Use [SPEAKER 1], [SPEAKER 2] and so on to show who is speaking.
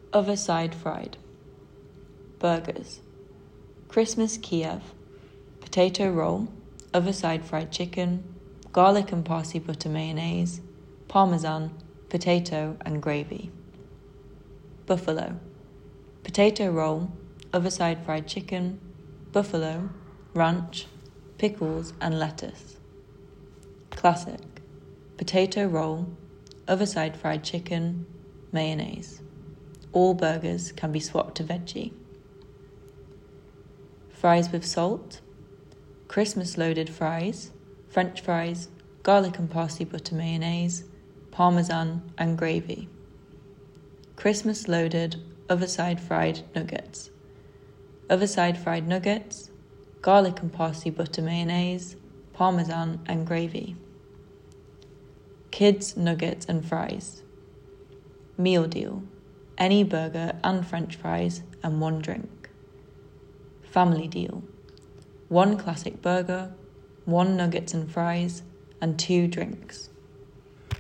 [SPEAKER 1] Other side fried. Burgers. Christmas Kiev, potato roll, other side fried chicken, garlic and parsley butter mayonnaise, parmesan, potato and gravy. Buffalo. Potato roll, other side fried chicken, buffalo, ranch, pickles and lettuce. Classic. Potato roll, other side fried chicken, mayonnaise. All burgers can be swapped to veggie. Fries with salt. Christmas loaded fries, French fries, garlic and parsley butter mayonnaise, parmesan and gravy. Christmas loaded, other side fried nuggets. Other side fried nuggets, garlic and parsley butter mayonnaise, parmesan and gravy. Kids nuggets and fries. Meal deal, any burger and French fries and one drink. Family deal, 1 classic burger, 1 nuggets and fries and 2 drinks.